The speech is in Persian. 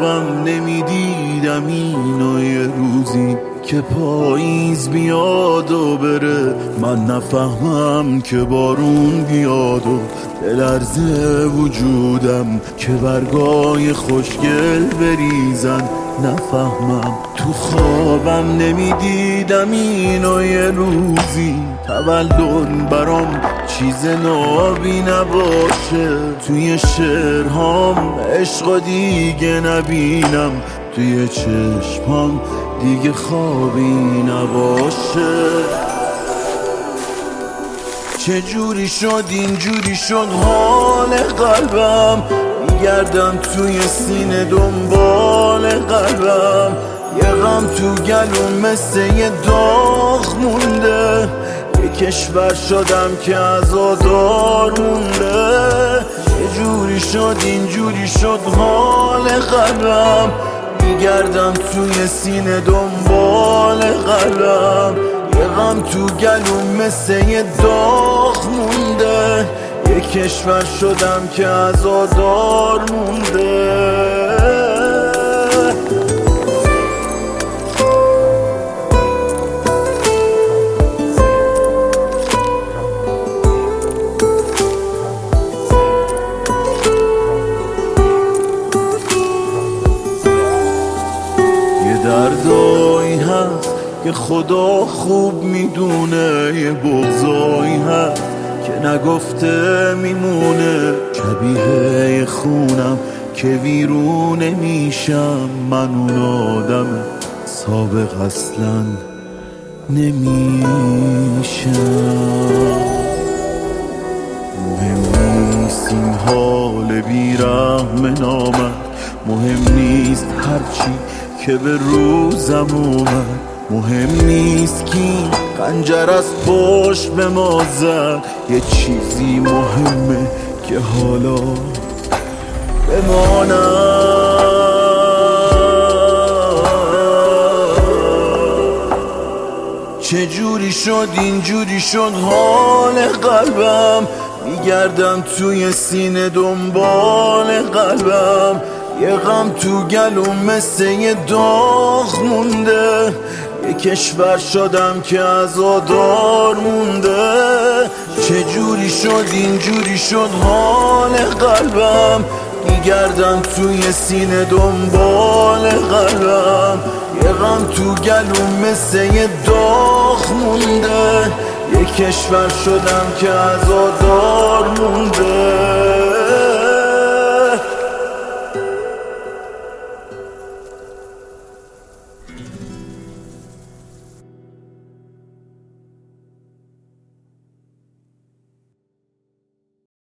خوابم نمیدیدم اینو یه روزی که پاییز بیاد و بره، من نفهمم که بارون بیاد و بلرزه وجودم که برگای خوشگل بریزن، نفهمم تو خوابم نمیدیدم اینو یه روزی تولد برام چیز نابی نباشه، توی شعرهام عشق دیگه نبینم، توی چشمام دیگه خوابی نباشه. چجوری شد اینجوری شد حال قلبم، میگردم توی سینه دنبال قلبم، یه غم تو گلوم مثل یه داغ مونده، یه کشور شدم که عزادار مونده. چجوری شد اینجوری شد حال قلبم، میگردم توی سینه دنبال قلبم، یه غم تو گلوم مثل یه داغ مونده، یه کشور شدم که عزادار مونده. دردایی هست که خدا خوب میدونه، یه بغضایی هست که نگفته میمونه، شبیه خونم که ویرونه میشم، من اون آدم سابق اصلا نمیشم. مهم نیست این حال بیرحم نامد، مهم نیست هرچی که به روزم اومد، مهم نیست کی خنجر از پشت به ما زد، یه چیزی مهمه که حالا بمانم. چجوری شد اینجوری شد حال قلبم، میگردم توی سینه دنبال قلبم، یه غم تو گلوم مثل یه داغ مونده، یه کشور شدم که عزادار مونده. چجوری شد اینجوری شد حال قلبم، میگردم توی سینه دنبال قلبم، یه غم تو گلوم مثل یه داغ مونده، یه کشور شدم که عزادار